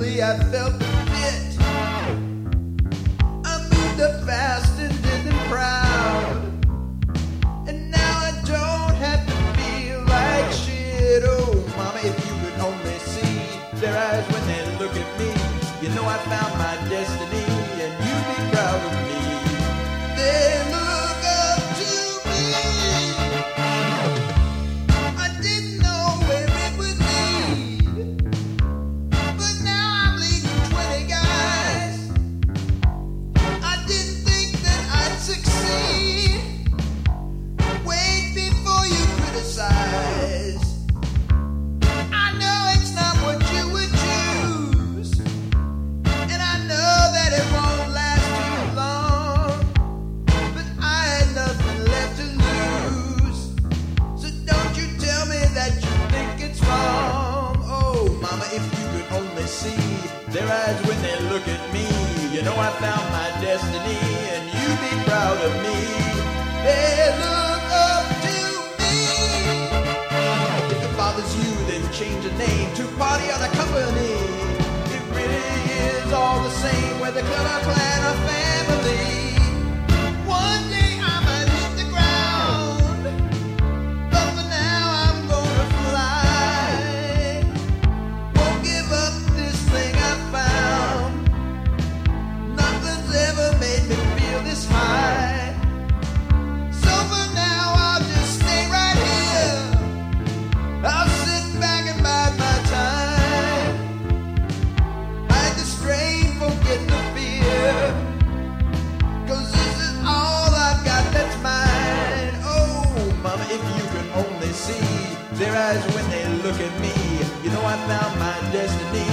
suddenly I felt the fit. I moved up fast and did them proud. And now I don't have to feel like shit. Oh, mama, if you could only see their eyes when they look at me. You know I found my destiny, and you'd be proud of me. They look up to me. I didn't know where it would lead, but now I'm leading 20 guys. I didn't think that I'd succeed. Wait before you criticize. I know it's not what you would choose, and I know that it won't last too long, but I had nothing left to lose. So don't you tell me that you think it's wrong. Oh, mama, if you could only see their eyes when they look at me. You know I found my destiny, and you'd be proud of me. They look up to me. If it bothers you, then change the name to Party or the Company. It really is all the same whether club or clan or family. One day I might hit the ground, but for now I'm gonna fly. Won't give up this thing I found. Nothing's ever made me feel this high. So for now I'll just stay right here. I'll sit back and bide my time. Hide the strain, forget the fear. 'Cause this is all I've got that's mine. Oh, mama, if you could only see their eyes when they look at me. You know I found my destiny,